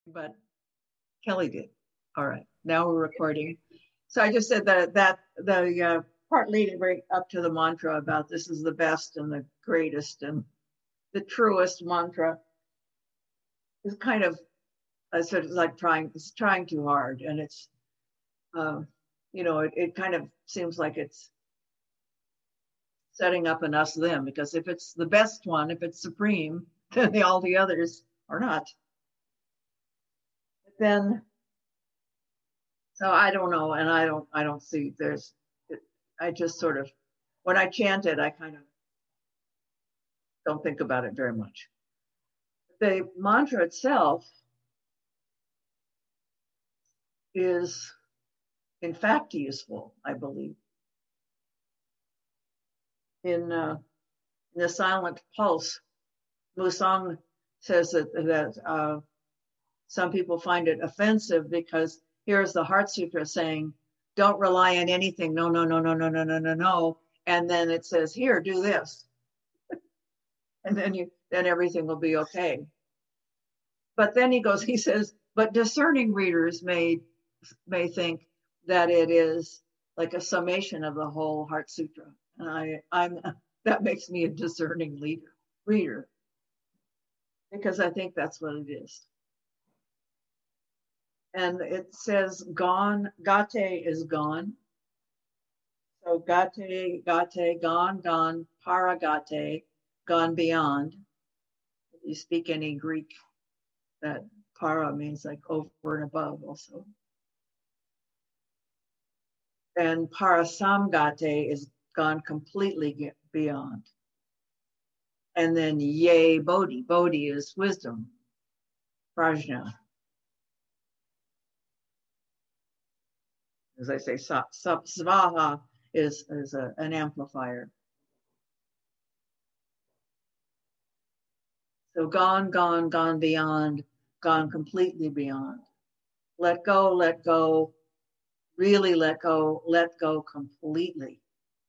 but Kelly did. All right, now we're recording. So I just said that the part leading right up to the mantra about this is the best and the greatest and the truest mantra is kind of sort of like trying too hard, and it's it kind of seems like it's setting up an us them, because if it's the best one, if it's supreme, then all the others are not. But then, so I don't know, and I don't see there's. I just sort of, when I chant it, I kind of don't think about it very much. The mantra itself is, in fact, useful, I believe. In the Silent Pulse, Musang says that some people find it offensive because here's the Heart Sutra saying, don't rely on anything. No, no, no, no, no, no, no, no, no. And then it says, here, do this. And then everything will be okay. But then he says, but discerning readers may think that it is like a summation of the whole Heart Sutra. And that makes me a discerning reader, because I think that's what it is. And it says gone, gate is gone. So gate, gone, gone, paragate, gone beyond. If you speak any Greek, that para means like over and above also. And parasamgate is gone completely beyond. And then ye bodhi. Bodhi is wisdom, prajna. As I say, svaha is an amplifier. So gone, gone, gone beyond, gone completely beyond. Let go, really let go completely.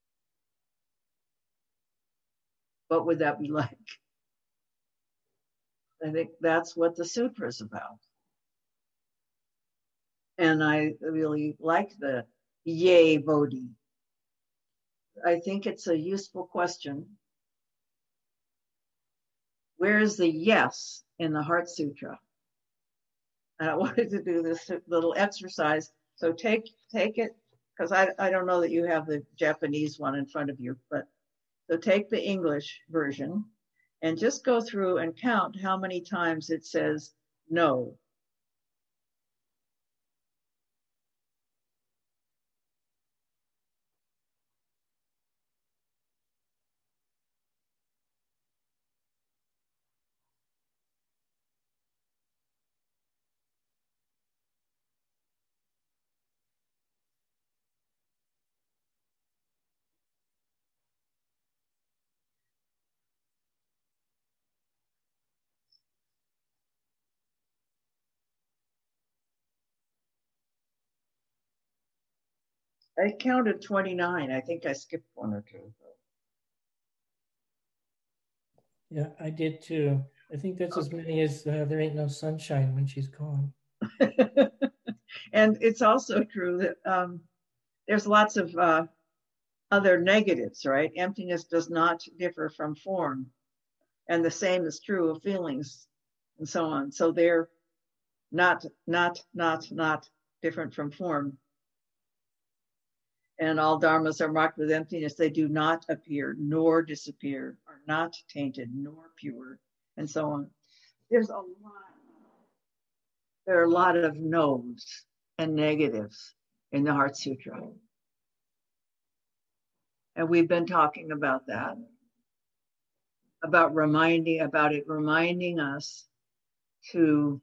What would that be like? I think that's what the sutra is about. And I really like the ye bodhi. I think it's a useful question. Where's the yes in the Heart Sutra? And I wanted to do this little exercise. So take it, because I don't know that you have the Japanese one in front of you, but so take the English version and just go through and count how many times it says no. I counted 29. I think I skipped one or two. Yeah, I did too. I think that's as many as there ain't no sunshine when she's gone. And it's also true that there's lots of other negatives, right? Emptiness does not differ from form. And the same is true of feelings and so on. So they're not different from form. And all dharmas are marked with emptiness. They do not appear nor disappear, are not tainted nor pure, and so on. There are a lot of no's and negatives in the Heart Sutra. And we've been talking about that, about it reminding us to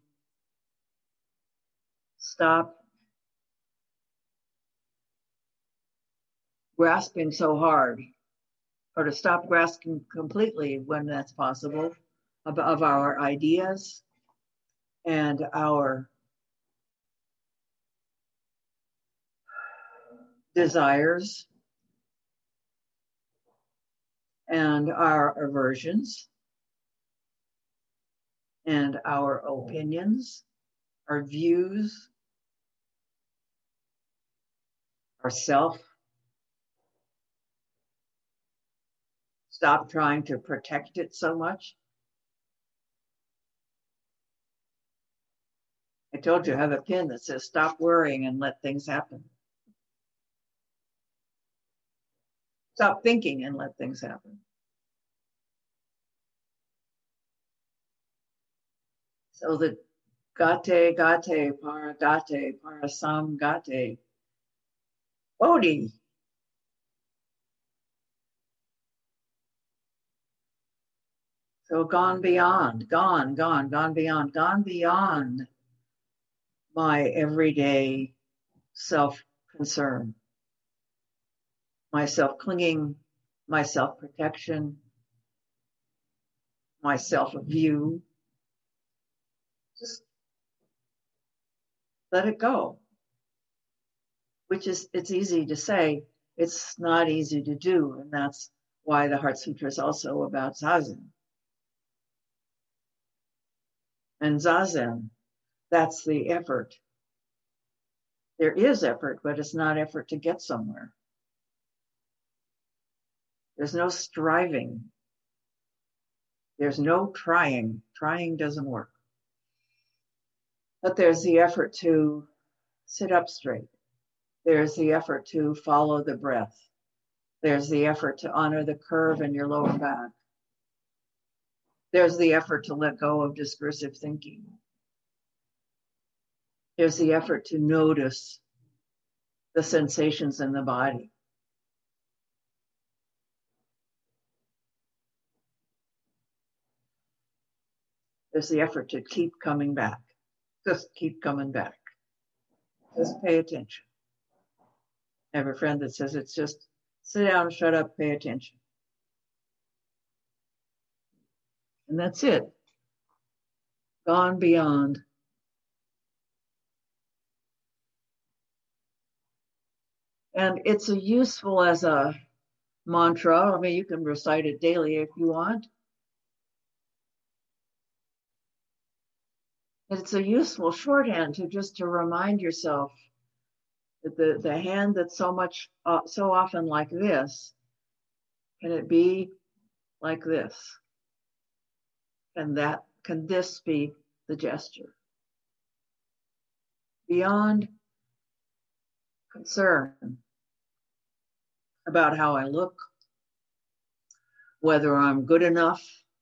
stop grasping so hard, or to stop grasping completely when that's possible, of our ideas and our desires and our aversions and our opinions our views, our self. Stop trying to protect it so much. I told you I have a pin that says stop worrying and let things happen. Stop thinking and let things happen. So the gate, parasam gate, bodhi. So gone beyond my everyday self-concern, my self-clinging, my self-protection, my self-view. Just let it go. Which is, it's easy to say, it's not easy to do. And that's why the Heart Sutra is also about Zazen. And Zazen, that's the effort. There is effort, but it's not effort to get somewhere. There's no striving. There's no trying. Trying doesn't work. But there's the effort to sit up straight. There's the effort to follow the breath. There's the effort to honor the curve in your lower back. There's the effort to let go of discursive thinking. There's the effort to notice the sensations in the body. There's the effort to keep coming back. Just keep coming back. Just pay attention. I have a friend that says it's just sit down, shut up, pay attention. And that's it. Gone beyond. And it's useful as a mantra. I mean, you can recite it daily if you want. It's a useful shorthand to remind yourself that the hand that's so often like this, can it be like this? Can this be the gesture? Beyond concern about how I look, whether I'm good enough,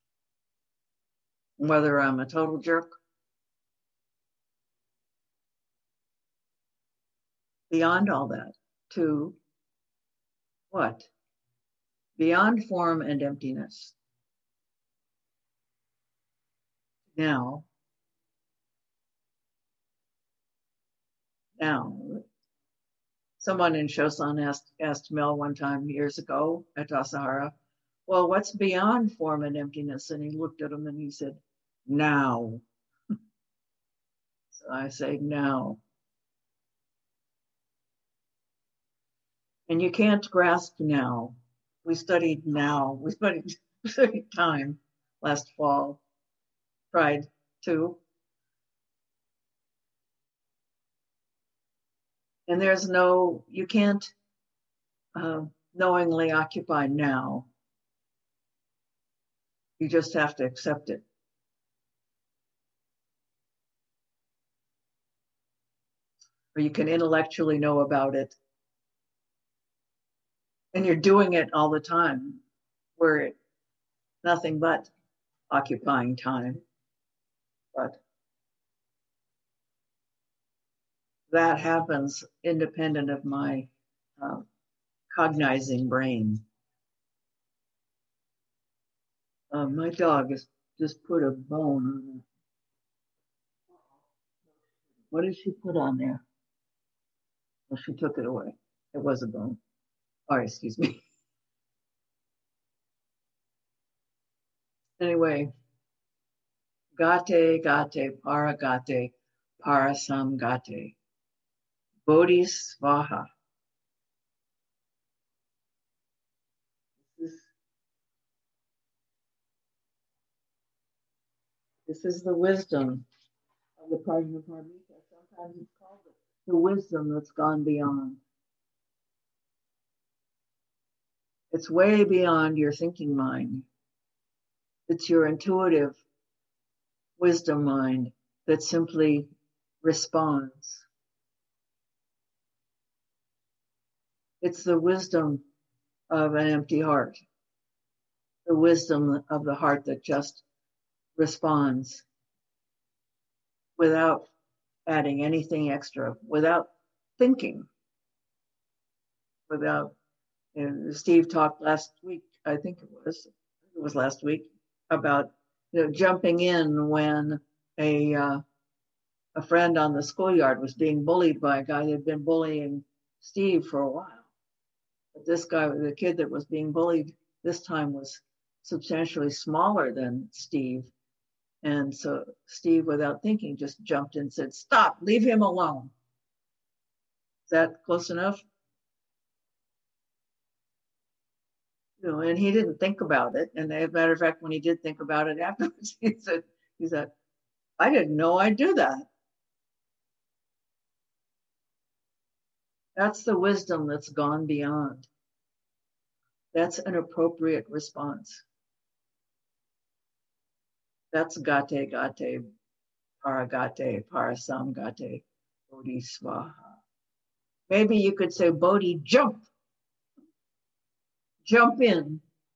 whether I'm a total jerk. Beyond all that, to what? Beyond form and emptiness. Now, someone in Shosan asked Mel one time years ago at Tassajara, well, what's beyond form and emptiness? And he looked at him and he said, now. So I say, now. And you can't grasp now. We studied now. We studied time last fall. Tried to. And you can't knowingly occupy now. You just have to accept it. Or you can intellectually know about it. And you're doing it all the time, where it's nothing but occupying time. But that happens independent of my cognizing brain. My dog has just put a bone on it. What did she put on there? Well, she took it away. It was a bone. Oh, excuse me. Anyway, gate, parasam gate, bodhisvaha. This is the wisdom of the Prajnaparamita. Sometimes it's called the wisdom that's gone beyond. It's way beyond your thinking mind. It's your intuitive wisdom mind that simply responds. It's the wisdom of an empty heart, the wisdom of the heart that just responds without adding anything extra, without thinking, without. Steve talked last week, I think it was last week, about jumping in when a friend on the schoolyard was being bullied by a guy that had been bullying Steve for a while. But this guy, the kid that was being bullied this time, was substantially smaller than Steve. And so Steve, without thinking, just jumped in and said, "Stop, leave him alone." Is that close enough? And he didn't think about it. And as a matter of fact, when he did think about it afterwards, he said, "I didn't know I'd do that." That's the wisdom that's gone beyond. That's an appropriate response. That's gate, gate, paragate, parasamgate, bodhi swaha. Maybe you could say, Bodhi, jump. Jump in.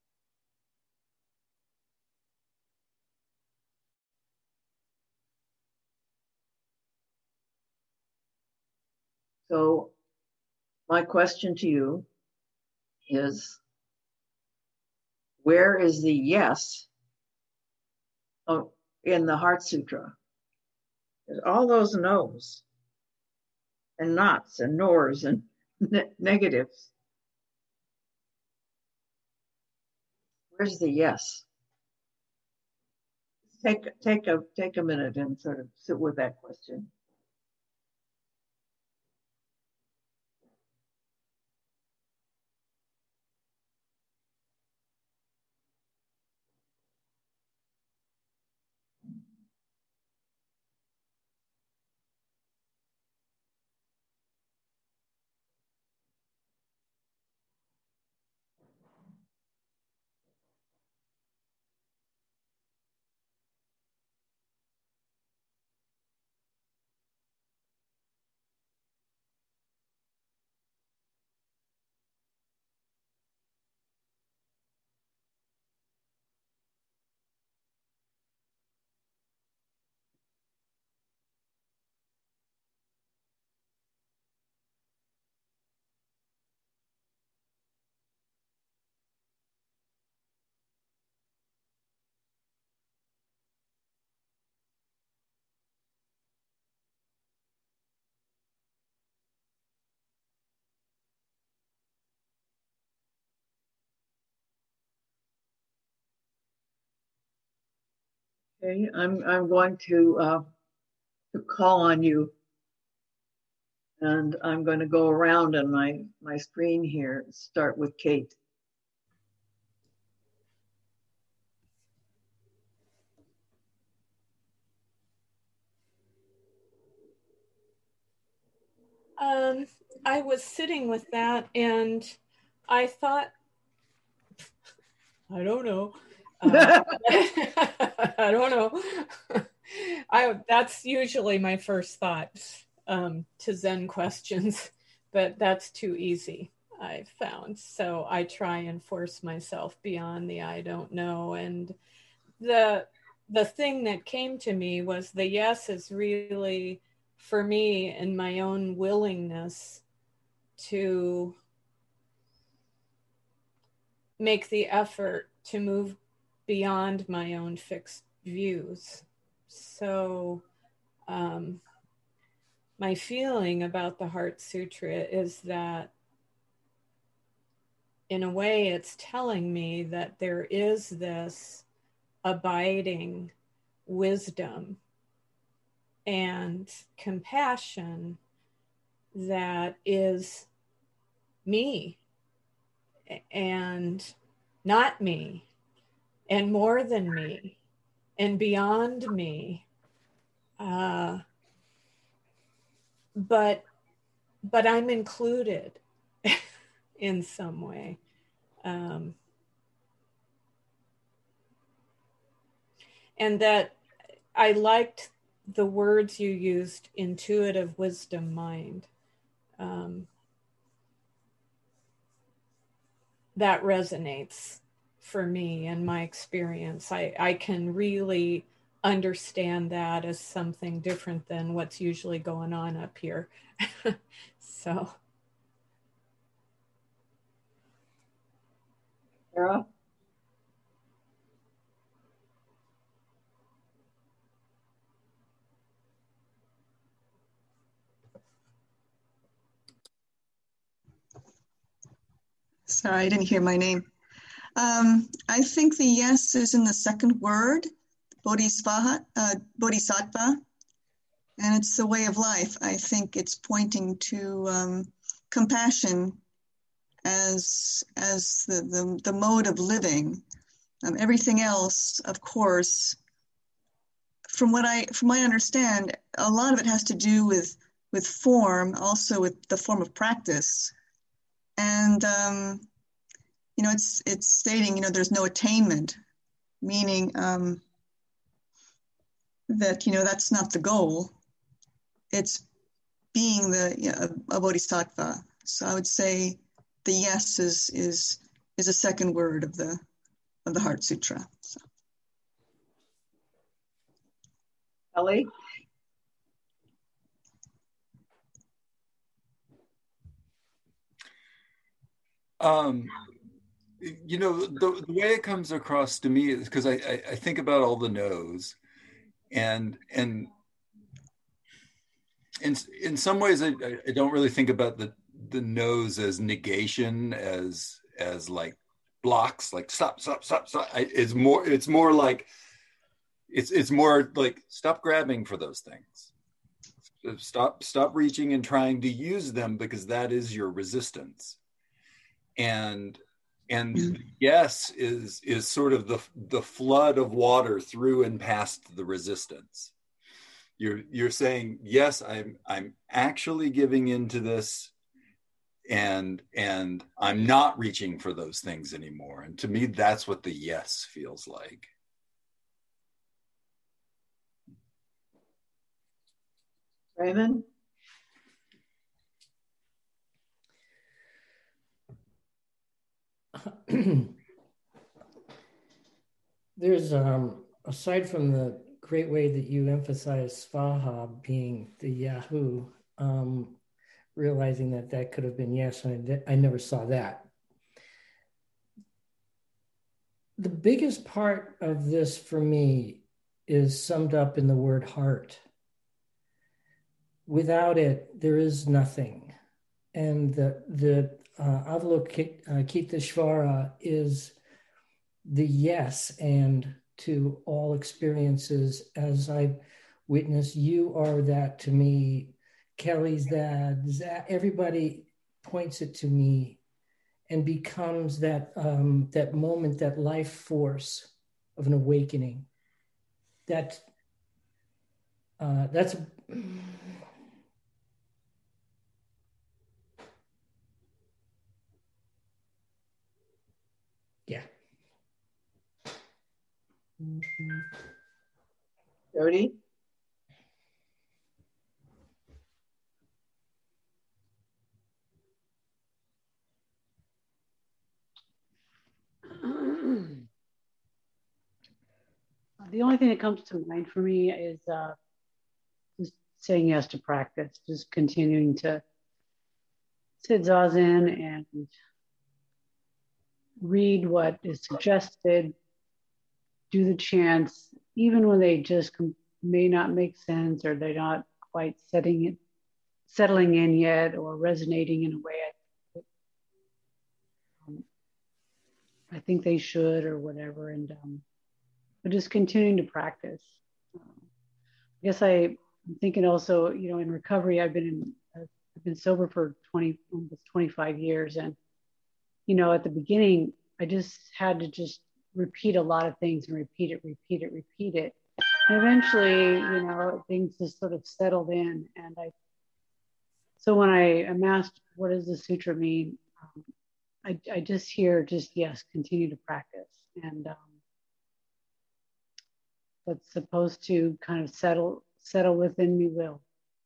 So my question to you is, where is the yes in the Heart Sutra? There's all those no's and nots and nors and negatives. Where's the yes? Take a minute and sort of sit with that question. Okay, I'm going to call on you, and I'm going to go around on my screen here. Start with Kate. I was sitting with that, and I thought, I don't know. I don't know. That's usually my first thought to Zen questions, but that's too easy, I've found. So I try and force myself beyond the I don't know. And the thing that came to me was the yes is really, for me, and my own willingness to make the effort to move beyond my own fixed views. So my feeling about the Heart Sutra is that in a way it's telling me that there is this abiding wisdom and compassion that is me and not me and more than me and beyond me. but I'm included in some way. And that I liked the words you used, intuitive wisdom mind. That resonates for me and my experience. I can really understand that as something different than what's usually going on up here. So. Sarah? Sorry, I didn't hear my name. I think the yes is in the second word, bodhisattva, and it's the way of life. I think it's pointing to compassion as the mode of living. Everything else, of course, from what I understand, a lot of it has to do with form, also with the form of practice. And, it's stating, there's no attainment, meaning that, that's not the goal. It's being a bodhisattva. So I would say the yes is a second word of the Heart Sutra. So. Ellie? The way it comes across to me is because I think about all the no's, and in some ways I don't really think about the no's as negation, as like blocks, like stop. It's more like stop grabbing for those things. Stop reaching and trying to use them, because that is your resistance. And yes is sort of the flood of water through and past the resistance. You're saying, yes, I'm actually giving into this, and I'm not reaching for those things anymore. And to me, that's what the yes feels like. Raymond? There's aside from the great way that you emphasize Svaha being the Yahoo, realizing that could have been yes, and I never saw that. The biggest part of this for me is summed up in the word heart. Without it, there is nothing. And the Avalokiteshvara is the yes and to all experiences. As I've witnessed, you are that to me, Kelly's that, everybody points it to me and becomes that moment, that life force of an awakening. That's yeah. Jody? The only thing that comes to mind for me is just saying yes to practice, just continuing to sit zazen and read what is suggested, do the chants, even when they just may not make sense or they're not quite settling in yet or resonating in a way I think they should or whatever. And but just continuing to practice. I guess I'm thinking also, in recovery, I've been sober for almost 25 years. And, at the beginning, I just had to just repeat a lot of things and repeat it. eventually, things just sort of settled in. And so when I am asked, what does the sutra mean? I just hear yes, continue to practice. And what's supposed to kind of settle within me will.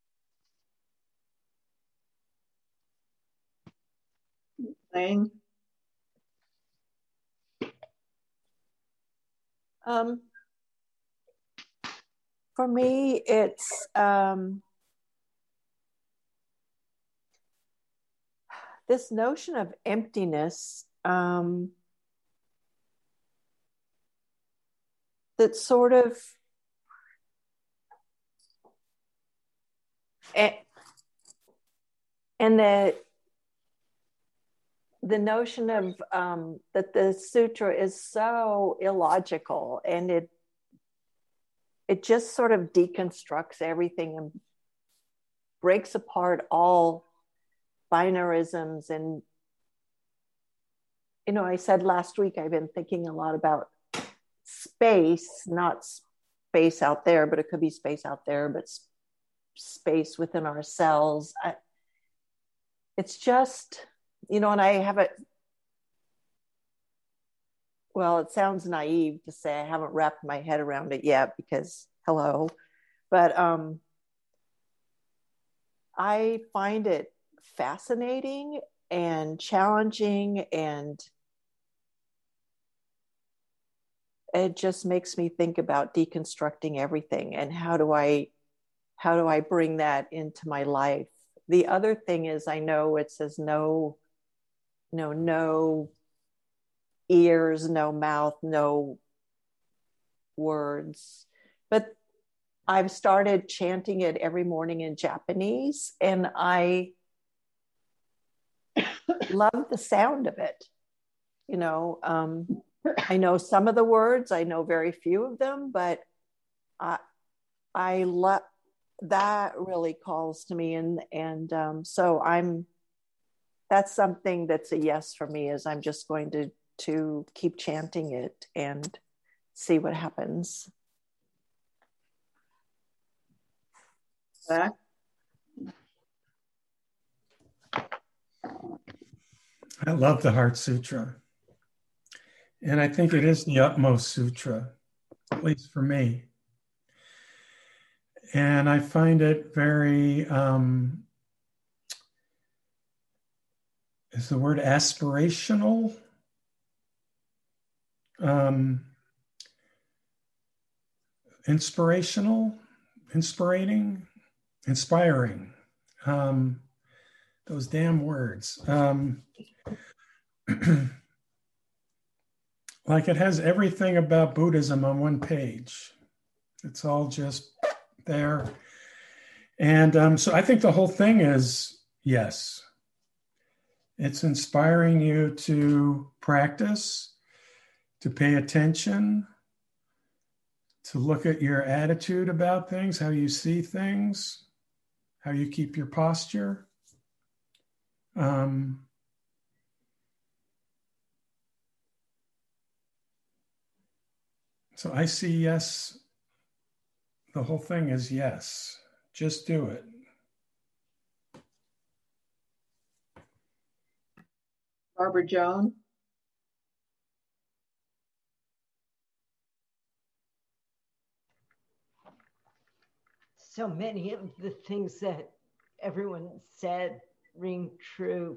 Elaine? For me, it's this notion of emptiness that sort of and the notion of that the sutra is so illogical, and it just sort of deconstructs everything and breaks apart all binarisms. And I said last week I've been thinking a lot about space, not space out there, but it could be space out there, but space within ourselves. It's just, and I have it sounds naive to say I haven't wrapped my head around it yet, because hello, but I find it fascinating and challenging, and it just makes me think about deconstructing everything and how do I bring that into my life. The other thing is, I know it says no ears, no mouth, no words, but I've started chanting it every morning in Japanese, and I love the sound of it. I know some of the words, I know very few of them, but I love that. Really calls to me, and so that's something that's a yes for me. Is I'm just going to keep chanting it and see what happens. Zach? I love the Heart Sutra. And I think it is the utmost sutra, at least for me. And I find it very, is the word aspirational? Inspirational, inspiring. Those damn words. Like it has everything about Buddhism on one page. It's all just there. And so I think the whole thing is yes. It's inspiring you to practice, to pay attention, to look at your attitude about things, how you see things, how you keep your posture. So I see yes. The whole thing is yes. Just do it. Barbara Joan? So many of the things that everyone said ring true.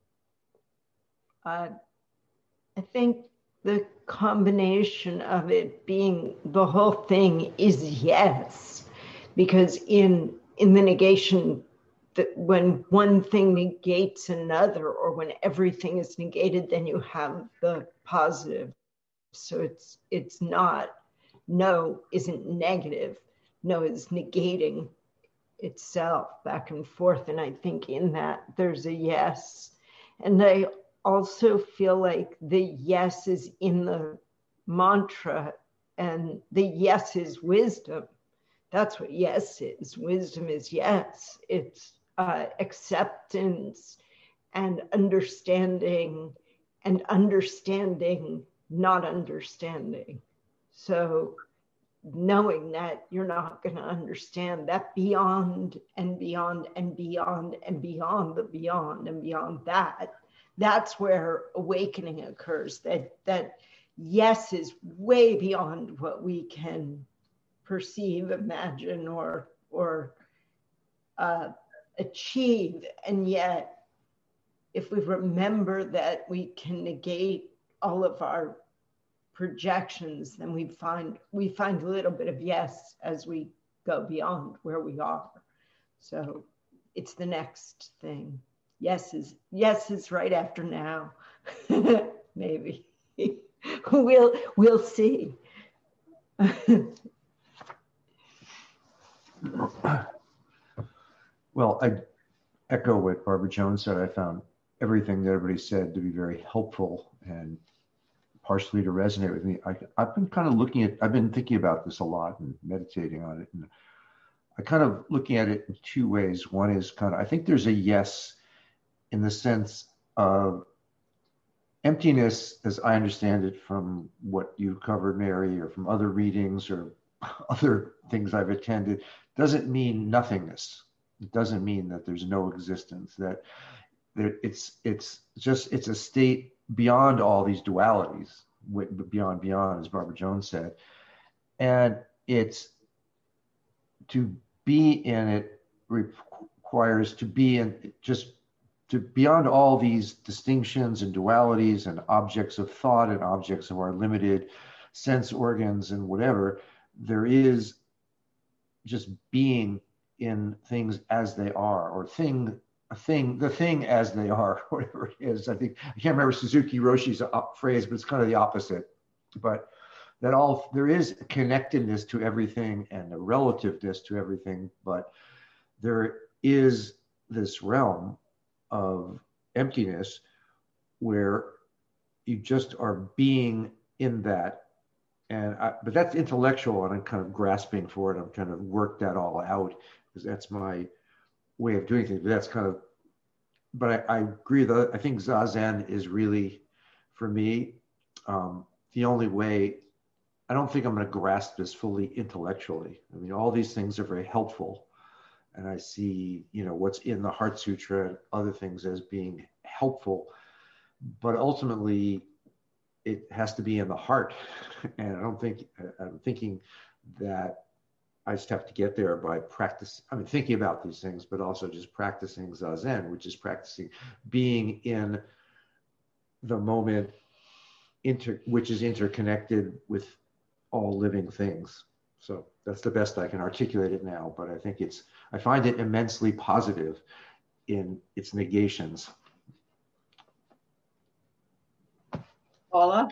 I think the combination of it being the whole thing is yes, because in the negation, that when one thing negates another, or when everything is negated, then you have the positive. So it's not, no isn't negative, no is negating itself back and forth. And I think in that there's a yes. And I also feel like the yes is in the mantra, and the yes is wisdom. That's what yes is. Wisdom is yes. It's acceptance and understanding not understanding. So knowing that you're not going to understand that beyond and beyond and beyond and beyond the beyond and beyond that, that's where awakening occurs. That yes is way beyond what we can perceive, imagine, or achieve. And yet, if we remember that we can negate all of our projections, then we find a little bit of yes as we go beyond where we are. So it's the next thing. Yes is right after now. Maybe. We'll see. Well, I echo what Barbara Jones said. I found everything that everybody said to be very helpful and partially to resonate with me. I've been kind of I've been thinking about this a lot and meditating on it. And I kind of looking at it in two ways. One is I think there's a yes in the sense of emptiness, as I understand it from what you covered, Mary, or from other readings or other things I've attended, doesn't mean nothingness. It doesn't mean that there's no existence, that it's a state beyond all these dualities, beyond, as Barbara Jones said. And it's to be in it requires to be in just to beyond all these distinctions and dualities and objects of thought and objects of our limited sense organs and whatever. There is just being in things as they are, or the thing as they are, whatever it is. I can't remember Suzuki Roshi's phrase, but it's kind of the opposite. But that there is a connectedness to everything and a relativeness to everything, but there is this realm of emptiness where you just are being in that. But that's intellectual, and I'm kind of grasping for it. I'm trying to work that all out because that's my way of doing things. But that's but I agree that I think Zazen is really, for me, the only way. I don't think I'm going to grasp this fully intellectually. I mean, all these things are very helpful. And I see, what's in the Heart Sutra and other things as being helpful. But ultimately, it has to be in the heart. And I'm thinking that I just have to get there by practice. I mean, thinking about these things, but also just practicing Zazen, which is practicing being in the moment, which is interconnected with all living things. So that's the best I can articulate it now, but I find it immensely positive in its negations. Paula?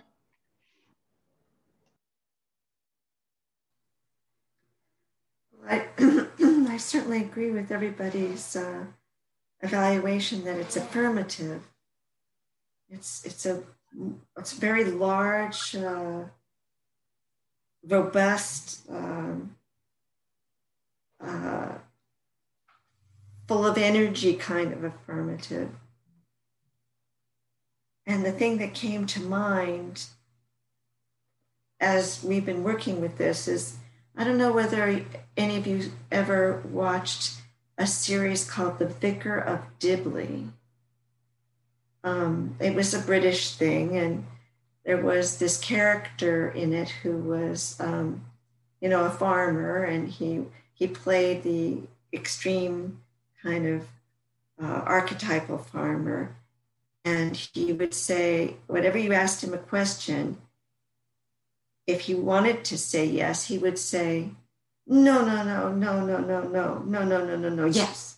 I certainly agree with everybody's evaluation that it's affirmative. It's a very large, robust, full of energy kind of affirmative. And the thing that came to mind as we've been working with this is, I don't know whether any of you ever watched a series called The Vicar of Dibley. It was a British thing, and there was this character in it who was, a farmer, and he played the extreme kind of archetypal farmer. And he would say, whatever you asked him a question, if he wanted to say yes, he would say, no, yes.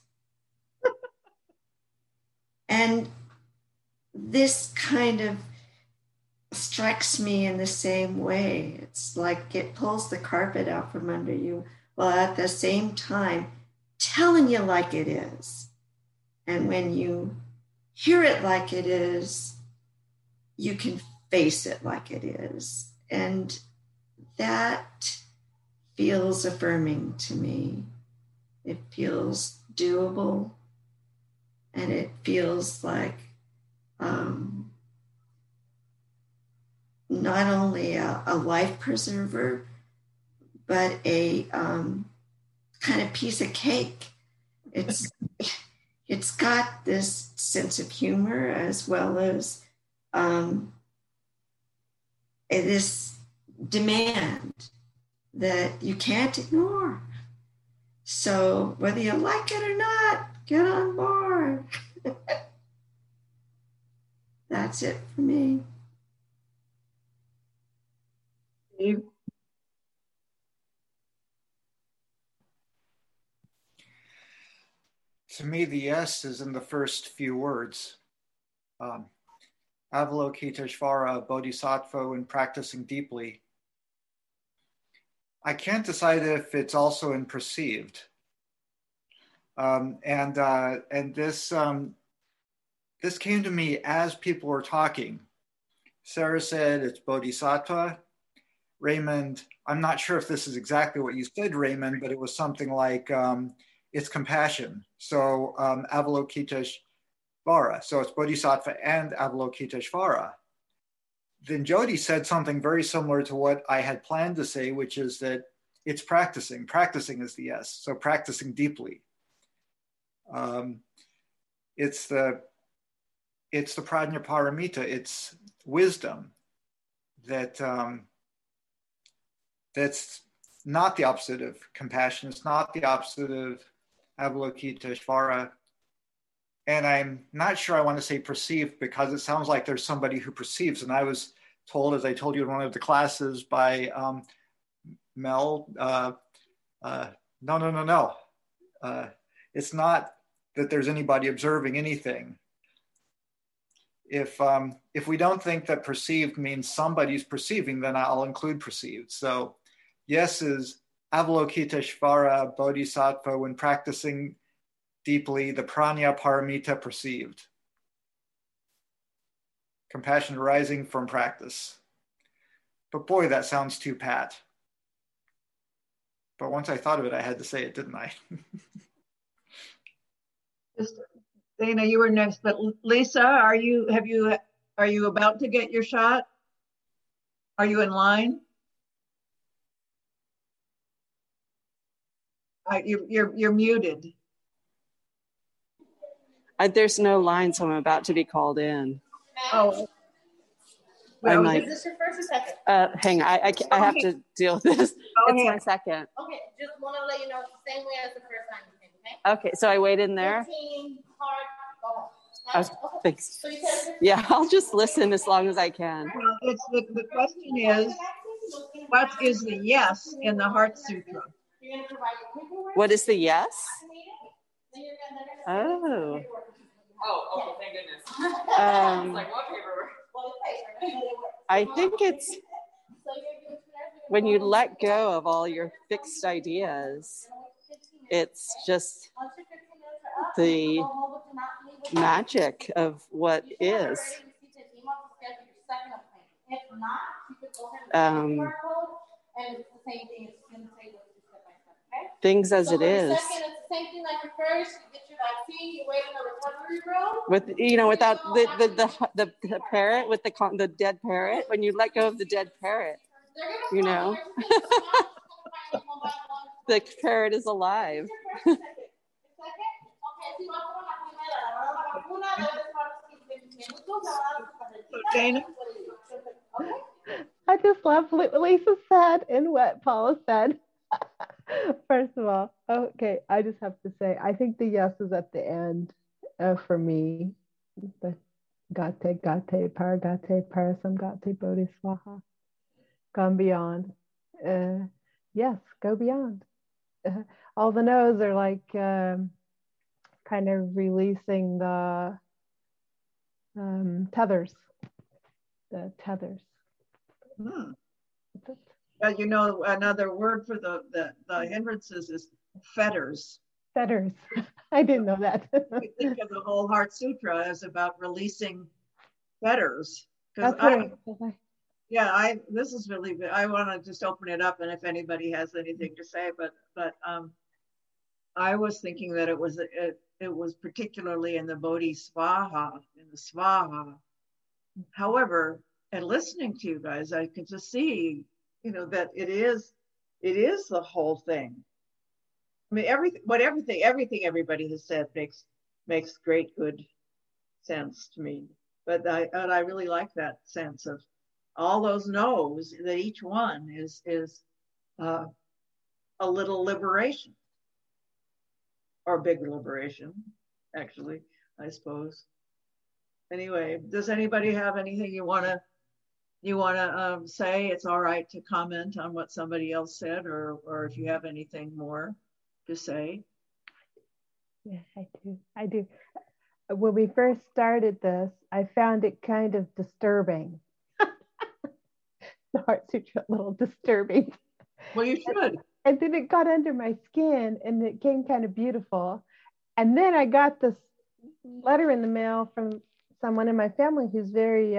And this kind of strikes me in the same way. It's like it pulls the carpet out from under you, while at the same time telling you like it is. And when you hear it like it is, you can face it like it is. And that feels affirming to me. It feels doable, and it feels like not only a life preserver, but a kind of piece of cake. It's got this sense of humor as well as this demand that you can't ignore. So whether you like it or not, get on board. That's it for me. Steve? To me, the yes is in the first few words. Avalokiteshvara Bodhisattva when practicing deeply. I can't decide if it's also in perceived. And this came to me as people were talking. Sarah said it's Bodhisattva. Raymond, I'm not sure if this is exactly what you said, Raymond, but it was something like it's compassion. So Avalokiteshvara. So it's Bodhisattva and Avalokiteshvara. Then Jody said something very similar to what I had planned to say, which is that it's practicing. Practicing is the yes. So practicing deeply. It's the Prajnaparamita. It's wisdom that's not the opposite of compassion. It's not the opposite of Avalokiteshvara. And I'm not sure I want to say perceived because it sounds like there's somebody who perceives. And I was told, as I told you in one of the classes by Mel, no. It's not that there's anybody observing anything. If we don't think that perceived means somebody's perceiving, then I'll include perceived. So yes is Avalokiteshvara Bodhisattva when practicing deeply the Prajnaparamita perceived. Compassion arising from practice. But boy, that sounds too pat. But once I thought of it, I had to say it, didn't I? Dana, you were next, but Lisa, are you about to get your shot? Are you in line? You're muted. There's no line, so I'm about to be called in. Oh. Well, is this your first or second? Hang on, I have to deal with this. It's my second. Okay, just want to let you know it's the same way as the first time you came, okay? Okay, so I wait in there? 15, hard, go home. Okay, thanks. So yeah, I'll just listen as long as I can. Well, the question is, what is the yes in the Heart Sutra? What is the yes? Oh. Oh, okay, thank goodness. It's like, what paperwork? I think it's when you let go of all your fixed ideas, it's just the magic of what is. Things as it is. It's the same thing like your first, you get your vaccine, you wait in the recovery room. With without the parrot, with the dead parrot, when you let go of the dead parrot, the parrot is alive. Dana? I just love what Lisa said and what Paula said. First of all, okay, I just have to say, I think the yes is at the end for me. The Gate, Paragate, Parasamgate, Bodhisvaha. Gone beyond. Yes, go beyond. All the no's are like kind of releasing the tethers. The tethers. But another word for the hindrances is fetters. Fetters. I didn't know that. We think of the whole Heart Sutra as about releasing fetters. That's this is really good. I want to just open it up, and if anybody has anything to say, but I was thinking that it was particularly in the Bodhisvaha, in the Svaha. However, and listening to you guys, I could just see, that it is It is the whole thing. I mean, everything everybody has said makes great, good sense to me. But I really like that sense of all those no's, that each one is a little liberation, or big liberation, actually, I suppose. Anyway, does anybody have anything you want to say? It's all right to comment on what somebody else said, or if you have anything more to say. Yeah, I do. When we first started this, I found it kind of disturbing. The Heart Sutra, a little disturbing. Well, you should. And then it got under my skin and it came kind of beautiful. And then I got this letter in the mail from someone in my family who's very,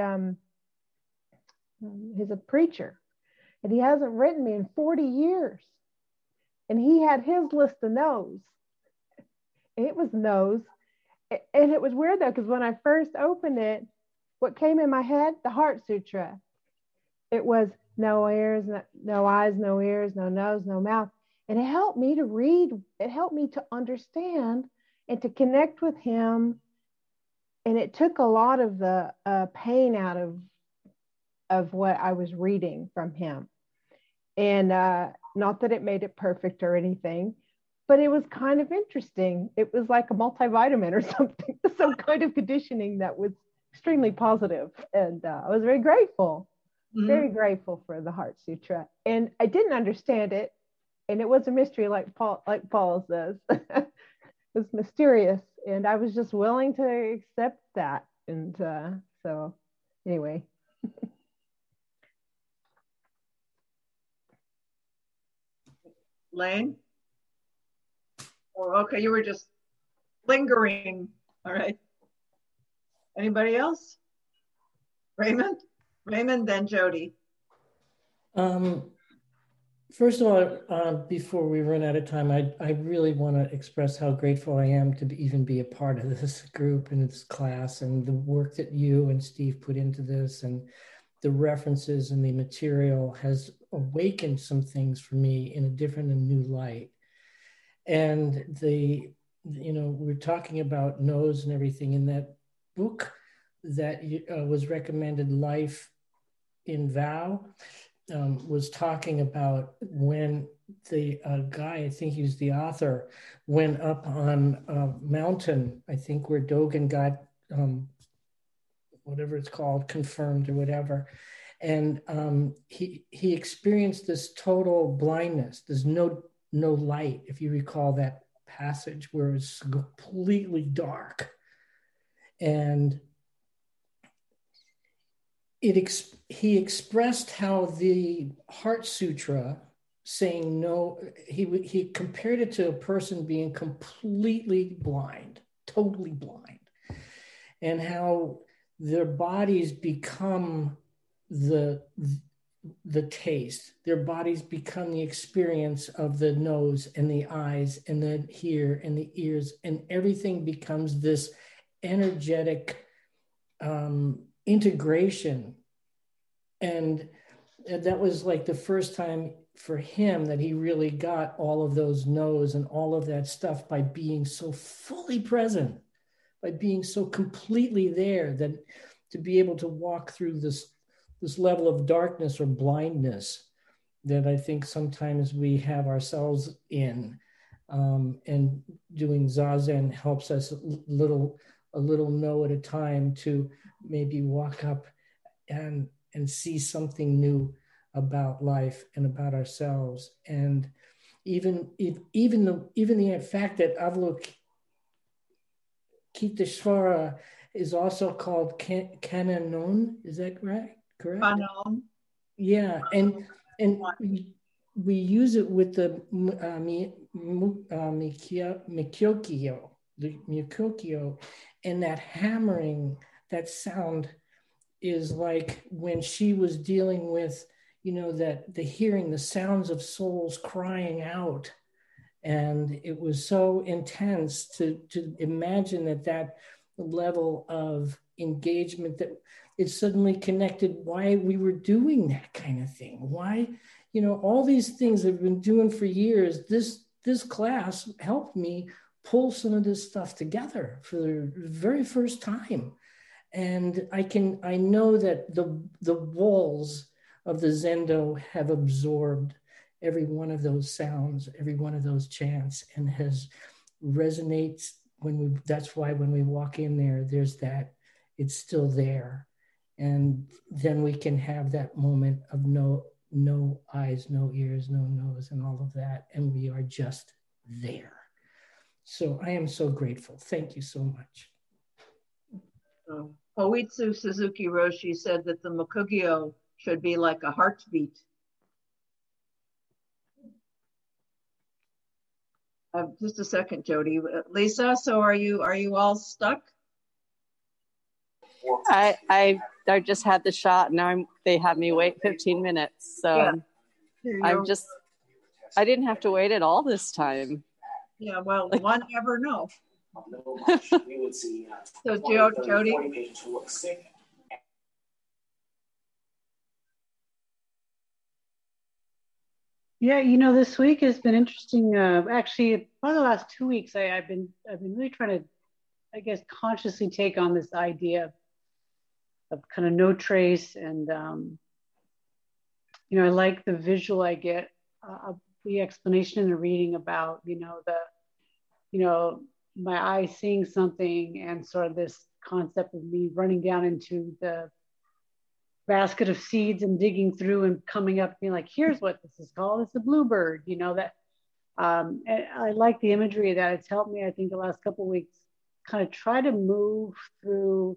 he's a preacher. And he hasn't written me in 40 years. And he had his list of no's. It was no's. And it was weird though, because when I first opened it, what came in my head? The Heart Sutra. It was no ears, no eyes, no ears, no nose, no mouth. And it helped me to read. It helped me to understand and to connect with him. And it took a lot of the pain out of what I was reading from him. And not that it made it perfect or anything, but it was kind of interesting. It was like a multivitamin or something, some kind of conditioning that was extremely positive. And I was very grateful. Very grateful for the Heart Sutra. And I didn't understand it. And it was a mystery, like Paul says. It was mysterious. And I was just willing to accept that. And so anyway. Lane? Oh, okay, you were just lingering. All right. Anybody else? Raymond, then Jody. First of all, before we run out of time, I really want to express how grateful I am to even be a part of this group and this class, and the work that you and Steve put into this, and the references and the material has awakened some things for me in a different and new light. And we're talking about no's and everything in that book that was recommended, Life in Vow, was talking about when the guy, I think he was the author, went up on a mountain, I think where Dogen got whatever it's called, confirmed or whatever. And he experienced this total blindness. There's no light, if you recall that passage where it was completely dark. And he expressed how the Heart Sutra, saying no, he compared it to a person being completely blind, totally blind, and how their bodies become the taste, their bodies become the experience of the nose and the eyes and the ear and the ears, and everything becomes this energetic integration. And that was like the first time for him that he really got all of those no's and all of that stuff by being so fully present, by being so completely there, that to be able to walk through this level of darkness or blindness that I think sometimes we have ourselves in, and doing Zazen helps us a little no at a time to maybe walk up and see something new about life and about ourselves. And even the fact that Avalokiteshvara is also called Kananon, is that right? Correct? Kanon. Yeah, and we use it with the Mikokyo, and that hammering, that sound is like when she was dealing with, that the hearing the sounds of souls crying out. And it was so intense to imagine that level of engagement, that it suddenly connected why we were doing that kind of thing. Why, all these things I've been doing for years. This class helped me pull some of this stuff together for the very first time. And I know that the walls of the Zendo have absorbed every one of those sounds, every one of those chants, and has resonates that's why when we walk in there, there's that, it's still there. And then we can have that moment of no eyes, no ears, no nose, and all of that. And we are just there. So I am so grateful. Thank you so much. Oitsu Suzuki Roshi said that the Mokugyo should be like a heartbeat. Just a second, Jody. Lisa, so are you all stuck? I just had the shot. Now they have me wait 15 minutes. So yeah. I didn't have to wait at all this time. Yeah, well, one never know. So Jody. Yeah, this week has been interesting. Actually, for the last 2 weeks, I've been really trying to, I guess, consciously take on this idea of kind of no trace, and I like the visual I get, the explanation in the reading about my eye seeing something, and sort of this concept of me running down into the basket of seeds and digging through and coming up being like, here's what this is called, it's a bluebird, that I like the imagery of that. It's helped me, I think, the last couple of weeks kind of try to move through,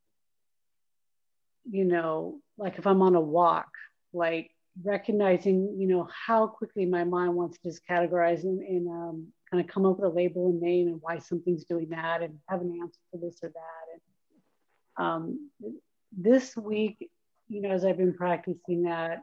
like if I'm on a walk, like recognizing, how quickly my mind wants to just categorize and kind of come up with a label and name and why something's doing that and have an answer for this or that. And this week, as I've been practicing that,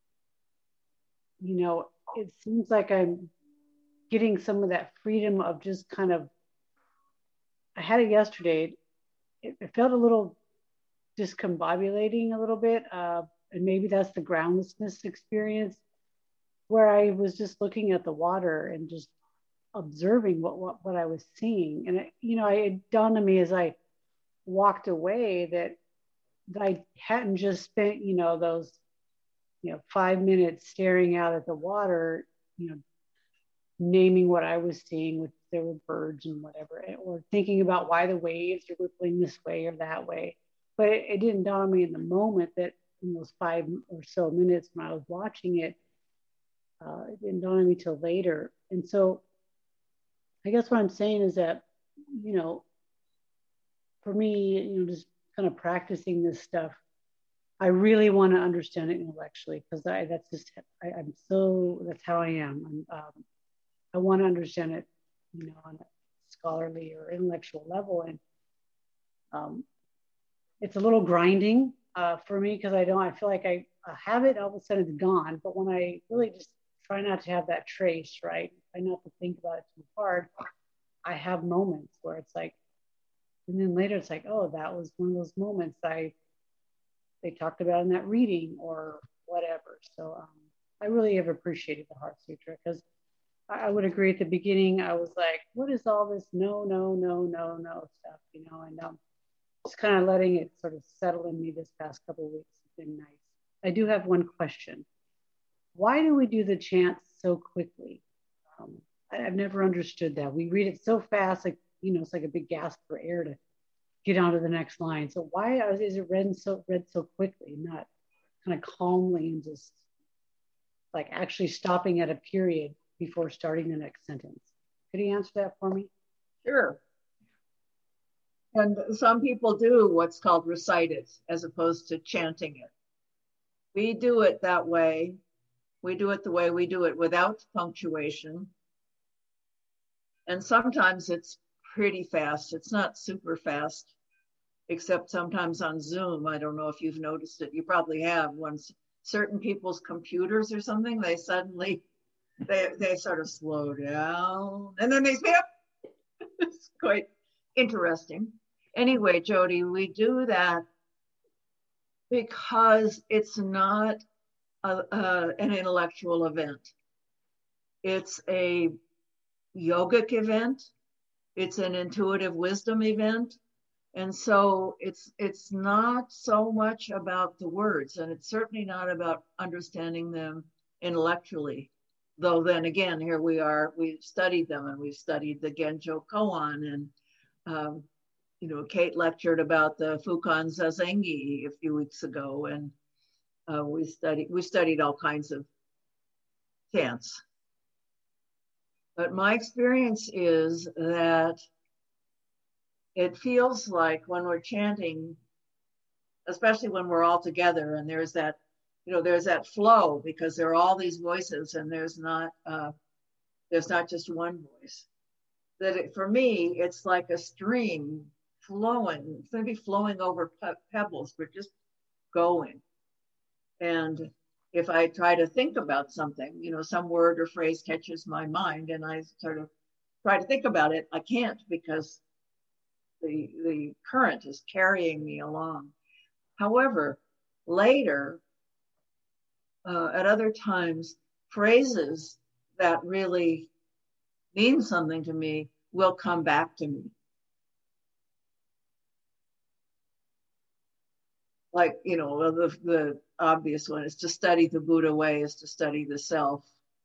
it seems like I'm getting some of that freedom of just kind of, I had it yesterday, it felt a little discombobulating a little bit, and maybe that's the groundlessness experience, where I was just looking at the water and just observing what I was seeing. And it dawned on me as I walked away that I hadn't just spent, those, 5 minutes staring out at the water, naming what I was seeing, which there were birds and whatever, or thinking about why the waves are rippling this way or that way. But it didn't dawn on me in the moment that in those 5 or so minutes when I was watching it, it didn't dawn on me till later. And so I guess what I'm saying is that, for me, just kind of practicing this stuff, I really want to understand it intellectually, because that's how I am. I want to understand it, on a scholarly or intellectual level. And it's a little grinding for me, because I feel like I have it, all of a sudden it's gone. But when I really just try not to have that trace, right? Try not to think about it too hard, I have moments where it's like, and then later it's like, oh, that was one of those moments they talked about in that reading or whatever. So I really have appreciated the Heart Sutra, because I would agree at the beginning, I was like, what is all this no stuff, and just kind of letting it sort of settle in me this past couple of weeks has been nice. I do have one question. Why do we do the chants so quickly? I've never understood that. We read it so fast, like, it's like a big gasp for air to get on to the next line. So why is it read so quickly, not kind of calmly and just like actually stopping at a period before starting the next sentence? Could you answer that for me? Sure. And some people do what's called recite it as opposed to chanting it. We do it that way. We do it the way we do it without punctuation. And sometimes it's pretty fast. It's not super fast, except sometimes on Zoom. I don't know if you've noticed it. You probably have. When certain people's computers or something, they suddenly, they sort of slow down and then they speed up. It's quite interesting. Anyway, Jody, we do that because it's not an intellectual event. It's a yogic event. It's an intuitive wisdom event. And so it's not so much about the words, and it's certainly not about understanding them intellectually. Though then again, here we are, we've studied them, and we've studied the Genjo Koan, and Kate lectured about the Fukan Zazengi a few weeks ago, and we studied all kinds of chants. But my experience is that it feels like when we're chanting, especially when we're all together, and there's that flow, because there are all these voices, and there's not just one voice. That for me, it's like a stream flowing. It's going to be flowing over pebbles, but just going. And if I try to think about something, some word or phrase catches my mind, and I sort of try to think about it, I can't, because the current is carrying me along. However, later, at other times, phrases that really mean something to me will come back to me. Like, the obvious one is to study the Buddha way is to study the self.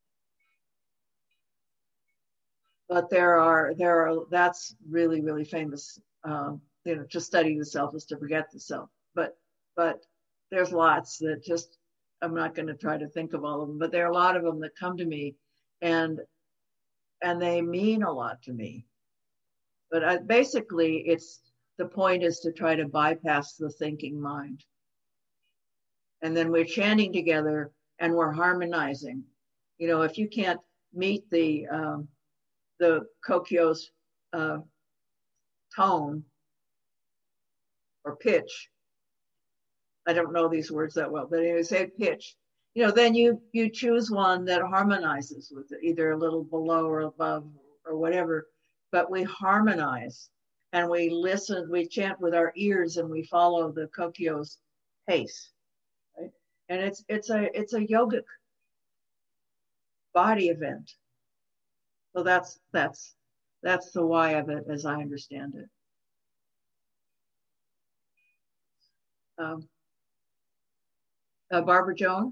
But there are that's really, really famous. To study the self is to forget the self. But there's lots that just, I'm not going to try to think of all of them, but there are a lot of them that come to me, and they mean a lot to me. But basically, the point is to try to bypass the thinking mind. And then we're chanting together, and we're harmonizing. If you can't meet the Kokyo's tone or pitch, I don't know these words that well, but anyway, say pitch, then you choose one that harmonizes with it, either a little below or above or whatever, but we harmonize, and we listen, we chant with our ears, and we follow the Kokyo's pace, right? And it's a yogic body event. So that's the why of it, as I understand it. Barbara Joan?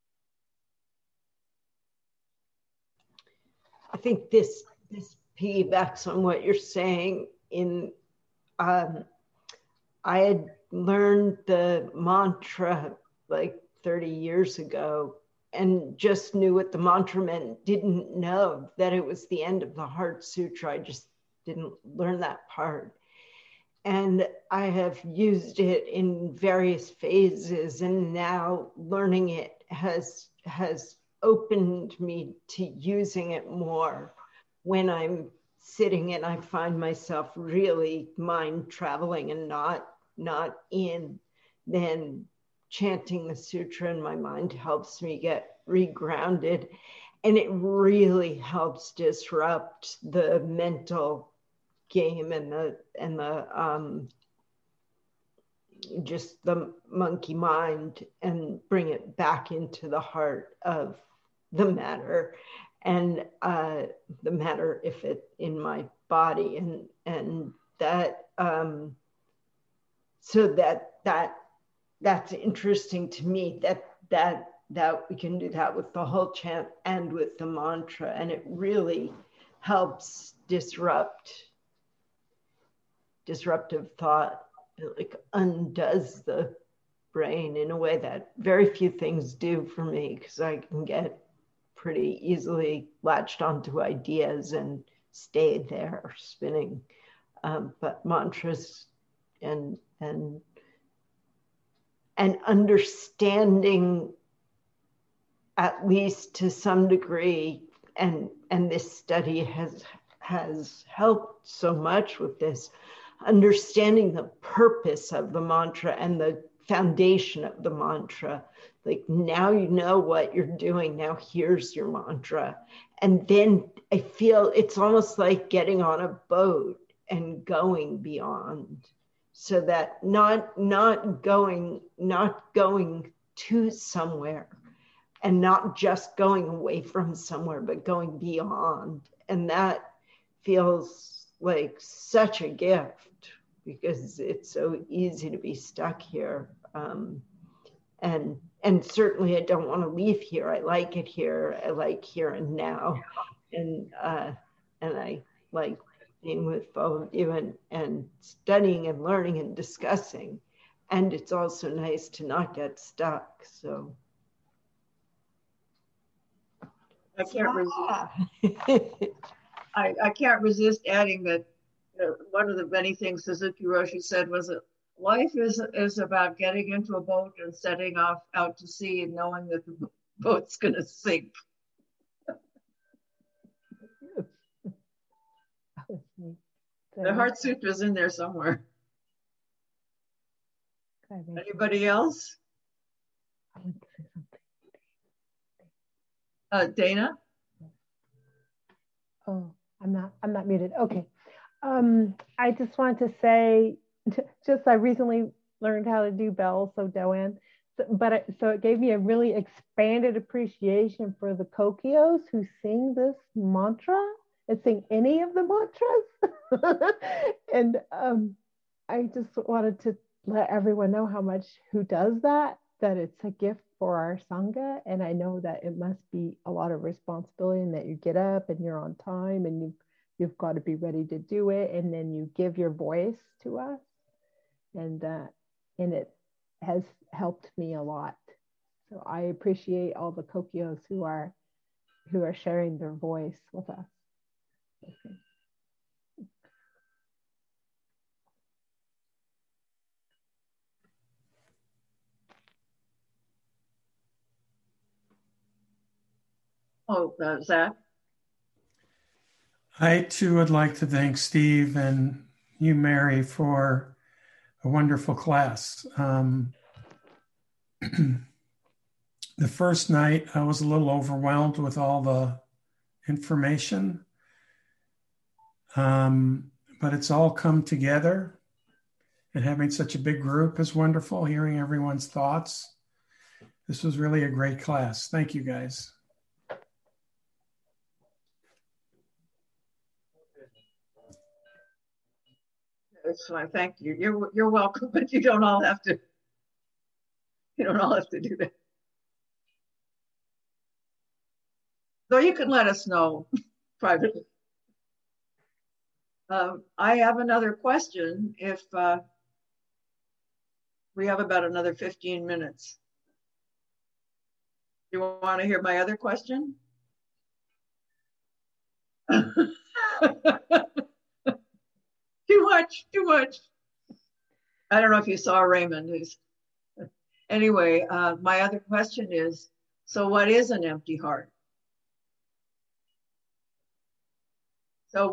I think this piggybacks on what you're saying. I had learned the mantra like 30 years ago, and just knew what the mantra meant, didn't know that it was the end of the Heart Sutra. I just didn't learn that part. And I have used it in various phases, and now learning it has opened me to using it more when I'm sitting and I find myself really mind traveling and not in. Then chanting the sutra in my mind helps me get regrounded, and it really helps disrupt the mental game and the just the monkey mind, and bring it back into the heart of the matter, and the matter if it in my body, and that so that's interesting to me, that we can do that with the whole chant and with the mantra, and it really helps disruptive thought. It like undoes the brain in a way that very few things do for me, because I can get pretty easily latched onto ideas and stay there spinning. But mantras and understanding, at least to some degree, and this study has helped so much with this, understanding the purpose of the mantra and the foundation of the mantra. Like, now you know what you're doing, now here's your mantra. And then I feel it's almost like getting on a boat and going beyond, so that not going to somewhere, and not just going away from somewhere, but going beyond. And that feels like such a gift because it's so easy to be stuck here. And certainly I don't want to leave here. I like it here. I like here and now. And I like being with all of you and studying and learning and discussing. And it's also nice to not get stuck. So I can't resist. I can't resist adding that one of the many things Suzuki Roshi said was that life is about getting into a boat and setting off out to sea and knowing that the boat's going to sink. The Heart Sutra is in there somewhere. Anybody else? Dana? Oh, I'm not muted. Okay. I just wanted to say, I recently learned how to do bells, so Doan. So it gave me a really expanded appreciation for the Kokyos who sing this mantra and sing any of the mantras. And I just wanted to let everyone know how much who does that it's a gift for our Sangha. And I know that it must be a lot of responsibility and that you get up and you're on time and you've got to be ready to do it. And then you give your voice to us. And it has helped me a lot. So I appreciate all the Kokyos who are sharing their voice with us. Okay. Oh, Zach? I too would like to thank Steve and you, Mary, for a wonderful class. The first night, I was a little overwhelmed with all the information, but it's all come together. And having such a big group is wonderful, hearing everyone's thoughts. This was really a great class. Thank you, guys. It's fine. Thank you. You're welcome, but you don't all have to. You don't all have to do that. Though you can let us know privately. I have another question. If we have about another 15 minutes. You want to hear my other question? Too much. I don't know if you saw Raymond. Anyway, my other question is, so what is an empty heart? So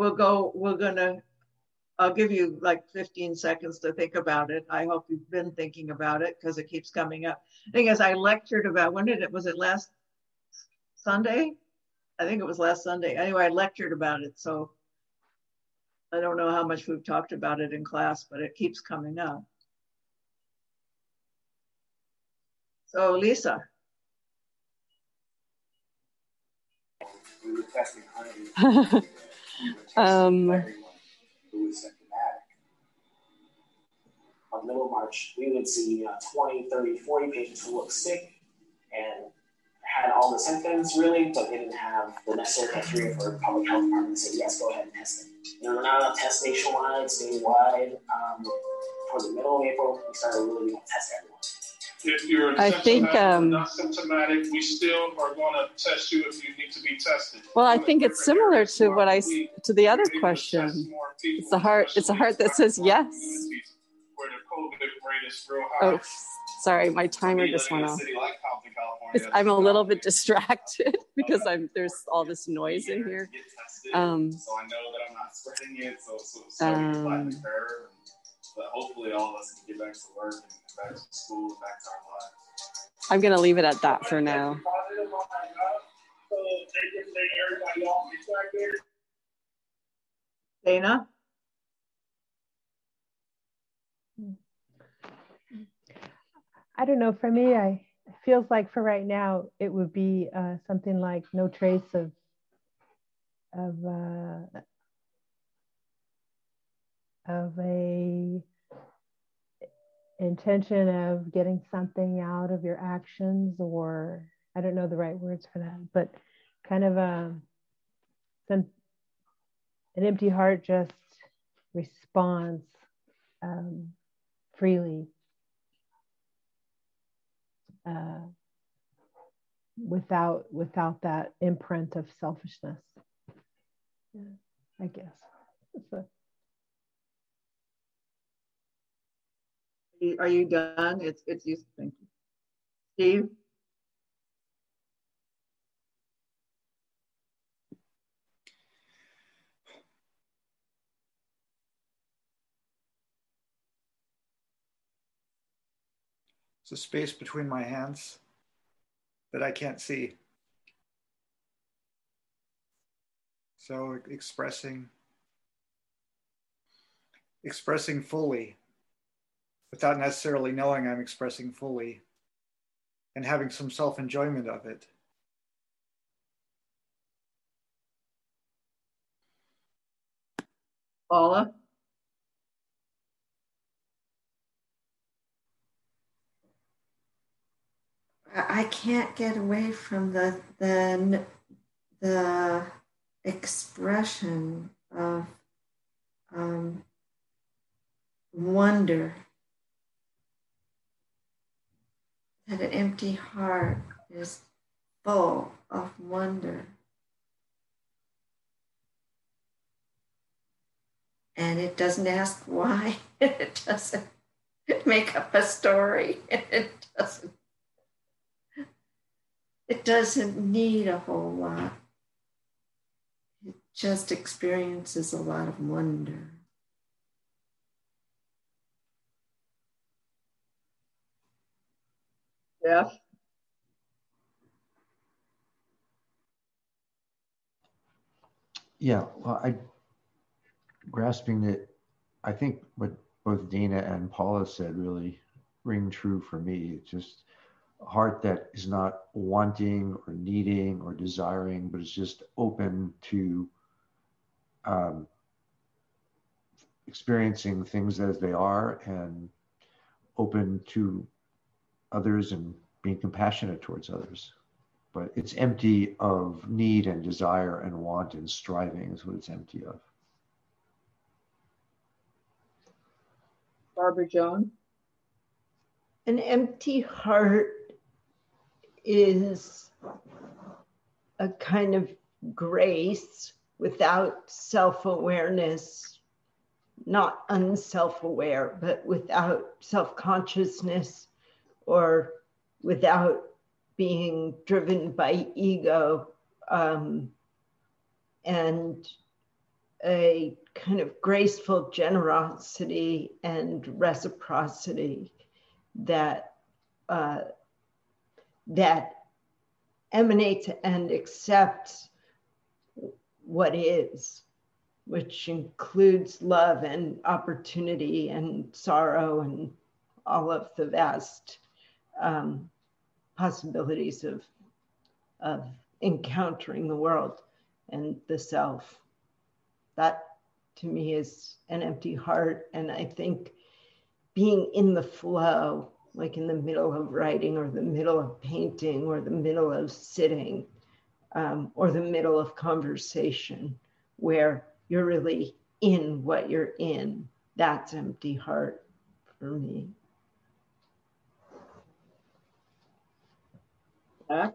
I'll give you like 15 seconds to think about it. I hope you've been thinking about it because it keeps coming up. The thing is, I lectured about, was it last Sunday? I think it was last Sunday. Anyway, I lectured about it. So I don't know how much we've talked about it in class, but it keeps coming up. So Lisa. On Middlemarch, we would see 20, 30, 40 patients who looked sick and had all the symptoms really, but they didn't have the necessary criteria for a public health department to say, yes, go ahead and test them. There were not enough tests nationwide, statewide. Towards the middle of April, we started really going to test everyone. If you're not symptomatic, we still are going to test you if you need to be tested. Well, I think it's similar to to the other question. It's a heart that says yes. Where the COVID rate is real high. Oh, sorry, my timer just went off. I'm a little bit distracted because there's all this noise in here. So I know that I'm not spreading it. So but hopefully all of us can get back to work and back to school and back to our lives. I'm going to leave it at that for now. Dana? I don't know. For me, I feels like for right now, it would be something like no trace of a intention of getting something out of your actions, or I don't know the right words for that, but kind of an empty heart just responds freely without that imprint of selfishness. Yeah, I guess. Are you done? It's you. Thank you. Steve? It's a space between my hands that I can't see. So expressing fully without necessarily knowing I'm expressing fully, and having some self-enjoyment of it. Paula? I can't get away from the expression of wonder. That an empty heart is full of wonder. And it doesn't ask why. It doesn't make up a story. It doesn't need a whole lot. It just experiences a lot of wonder. Jeff? Yeah, well, grasping it, I think what both Dana and Paula said really ring true for me. It's just a heart that is not wanting or needing or desiring, but is just open to experiencing things as they are, and open to others and being compassionate towards others. But it's empty of need and desire and want and striving is what it's empty of. Barbara Joan? An empty heart is a kind of grace without self-awareness, not unself-aware, but without self-consciousness or without being driven by ego, and a kind of graceful generosity and reciprocity that emanates and accepts what is, which includes love and opportunity and sorrow and all of the vast possibilities of encountering the world and the self. That to me is an empty heart. And I think being in the flow, like in the middle of writing or the middle of painting or the middle of sitting, or the middle of conversation, where you're really in what you're in, that's empty heart for me. An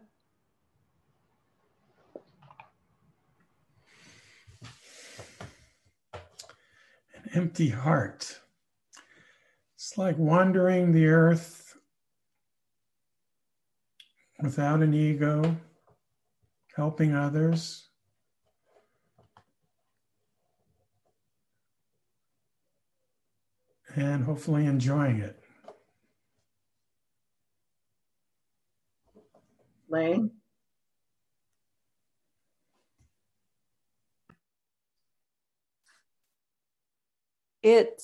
empty heart. It's like wandering the earth without an ego, helping others. And hopefully enjoying it. Lane?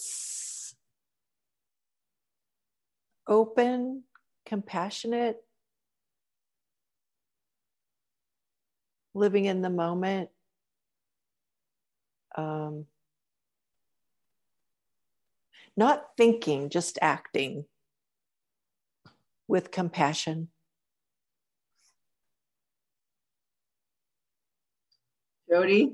It's open, compassionate, living in the moment. Not thinking, just acting with compassion. Jody?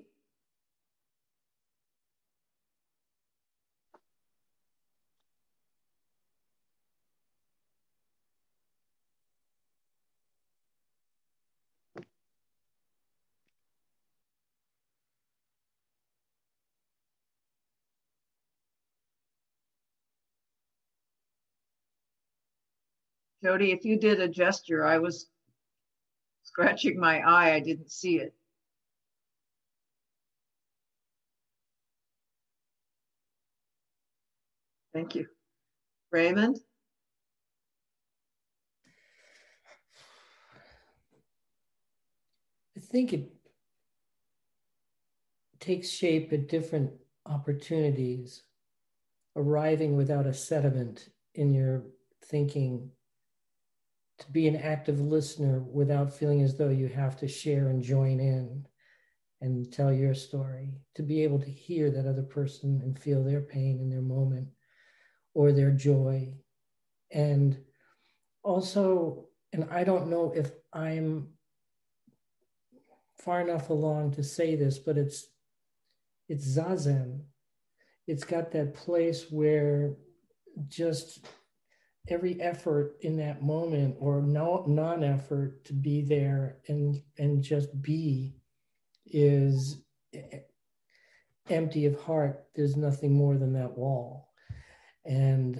Jody, if you did a gesture, I was scratching my eye. I didn't see it. Thank you. Raymond? I think it takes shape at different opportunities, arriving without a sediment in your thinking, to be an active listener without feeling as though you have to share and join in and tell your story, to be able to hear that other person and feel their pain in their moment or their joy. And also, and I don't know if I'm far enough along to say this, but it's zazen. It's got that place where just every effort in that moment or non-effort to be there and just be is empty of heart. There's nothing more than that wall. And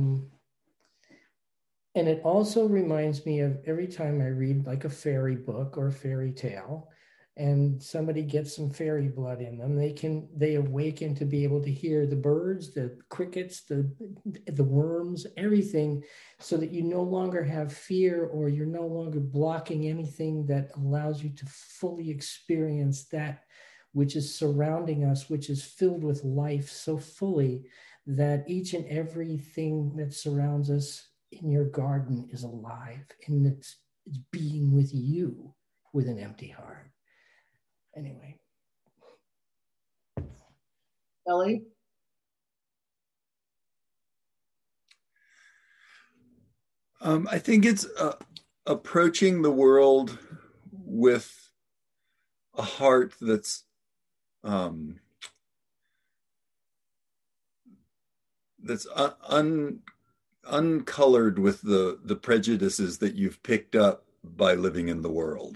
it also reminds me of every time I read like a fairy book or a fairy tale and somebody gets some fairy blood in them, they awaken to be able to hear the birds, the crickets, the worms, everything, so that you no longer have fear or you're no longer blocking anything that allows you to fully experience that which is surrounding us, which is filled with life so fully that each and everything that surrounds us in your garden is alive and it's being with you with an empty heart. Anyway. Ellie? I think it's approaching the world with a heart that's uncolored with the prejudices that you've picked up by living in the world.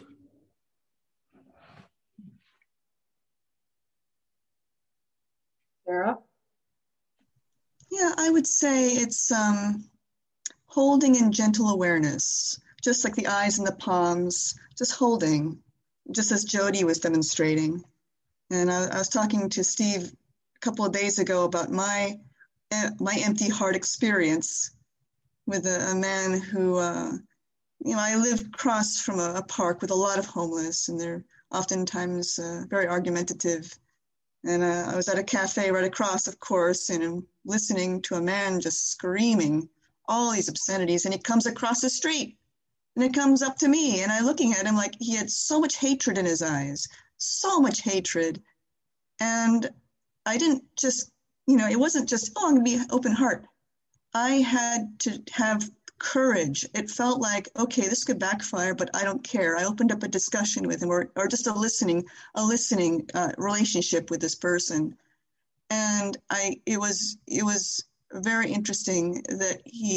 Sarah? Yeah, I would say it's holding in gentle awareness, just like the eyes and the palms, just holding, just as Jody was demonstrating. And I was talking to Steve a couple of days ago about my empty heart experience with a man who, I live across from a park with a lot of homeless, and they're oftentimes very argumentative. And I was at a cafe right across, of course, and I'm listening to a man just screaming all these obscenities, and he comes across the street, and it comes up to me, and I'm looking at him like he had so much hatred in his eyes, so much hatred. And I didn't just, it wasn't just, I'm going to be open heart. I had to have courage. It felt like, okay, this could backfire, but I don't care. I opened up a discussion with him or just a listening relationship with this person. And it was very interesting that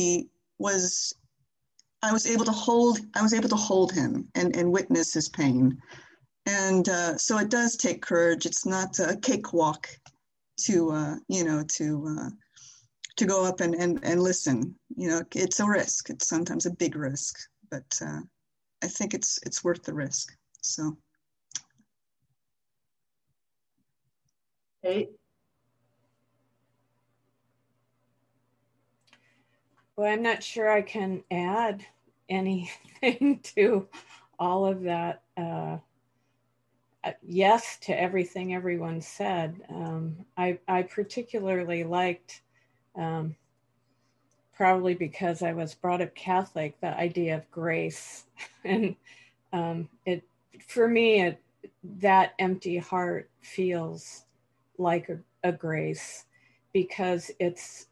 I was able to hold him and witness his pain. And so it does take courage. It's not a cakewalk to go up and listen. It's a risk. It's sometimes a big risk, but I think it's worth the risk. So. Kate? Well, I'm not sure I can add anything to all of that. Yes to everything everyone said. I particularly liked, probably because I was brought up Catholic, the idea of grace. And for me, that empty heart feels like a grace, because it's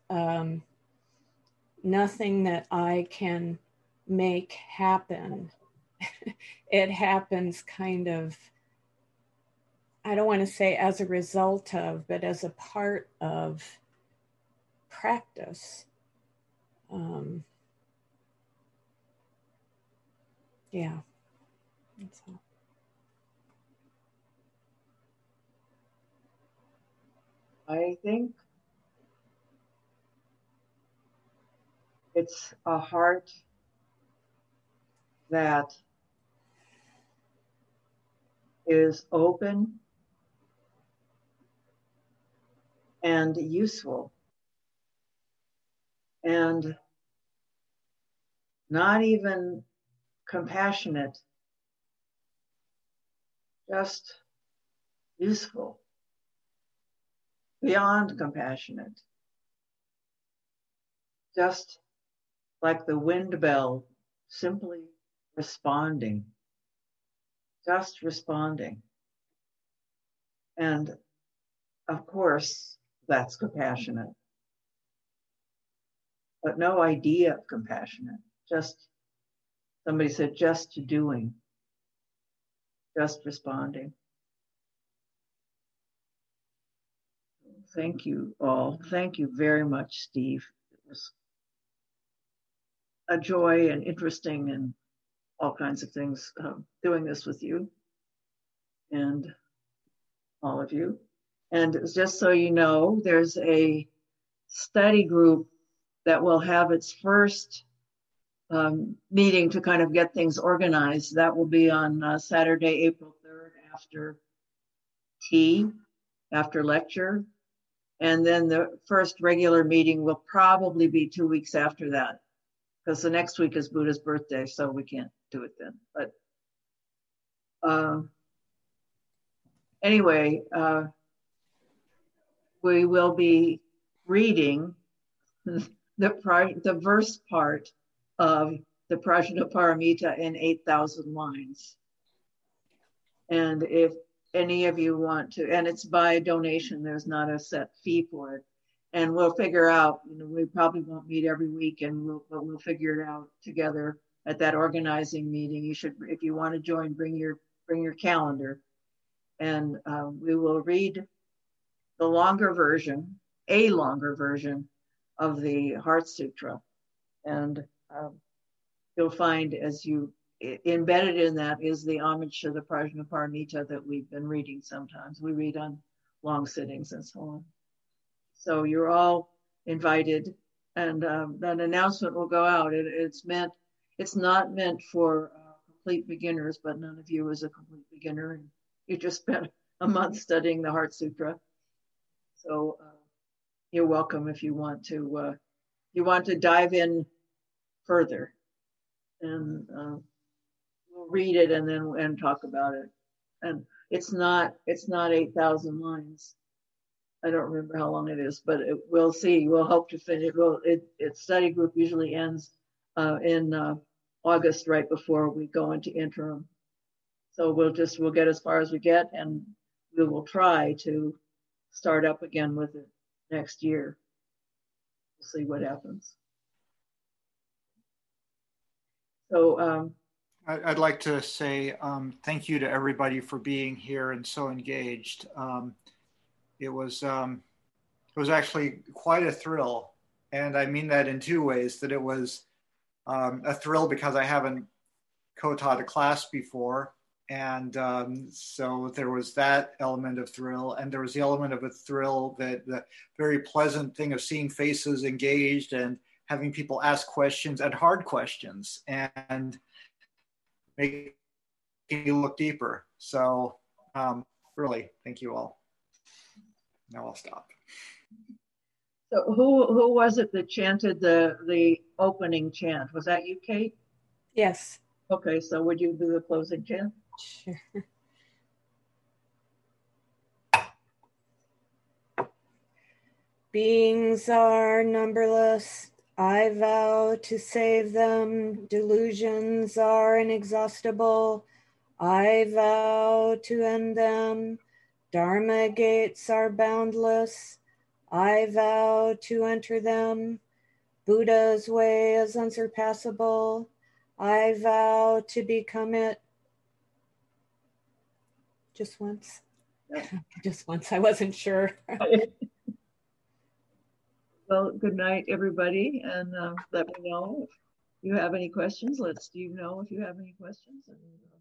nothing that I can make happen. It happens kind of, I don't want to say as a result of, but as a part of practice. Yeah, that's all. I think it's a heart that is open and useful and not even compassionate, just useful, beyond compassionate, just like the wind bell, simply responding, just responding. And of course, that's compassionate, but no idea of compassionate. Just, somebody said, just doing, just responding. Thank you all. Thank you very much, Steve. It was a joy and interesting and all kinds of things doing this with you and all of you. And just so you know, there's a study group that will have its first meeting to kind of get things organized. That will be on Saturday, April 3rd after tea, after lecture. And then the first regular meeting will probably be 2 weeks after that, because the next week is Buddha's birthday, so we can't do it then. But anyway, we will be reading the verse part of the Prajnaparamita in 8,000 lines. And if any of you want to, and it's by donation, there's not a set fee for it. And we'll figure out, we probably won't meet every week, but we'll figure it out together at that organizing meeting. You should, if you want to join, bring your calendar. And we will read the longer version, a longer version of the Heart Sutra. And you'll find embedded in that is the homage to the Prajnaparamita that we've been reading sometimes. We read on long sittings and so on. So you're all invited, and that announcement will go out. It's not meant for complete beginners, but none of you is a complete beginner. And you just spent a month studying the Heart Sutra. So you're welcome if you want to dive in further, and we'll read it and talk about it. And it's not 8,000 lines. I don't remember how long it is, but we'll see. We'll hope to finish. Its study group usually ends in August, right before we go into interim. So we'll get as far as we get, and we will try to start up again with it next year. We'll see what happens. So I'd like to say thank you to everybody for being here and so engaged. It was actually quite a thrill, and I mean that in two ways. That it was a thrill because I haven't co-taught a class before, and so there was that element of thrill, and there was the element of a thrill that the very pleasant thing of seeing faces engaged and having people ask questions and hard questions and making you look deeper. So really, thank you all. Now I'll stop. So who was it that chanted the opening chant? Was that you, Kate? Yes. Okay, so would you do the closing chant? Sure. Beings are numberless. I vow to save them. Delusions are inexhaustible. I vow to end them. Dharma gates are boundless. I vow to enter them. Buddha's way is unsurpassable. I vow to become it. Just once. Just once. I wasn't sure. Well, good night, everybody, and let me know if you have any questions. Let Steve know if you have any questions. And,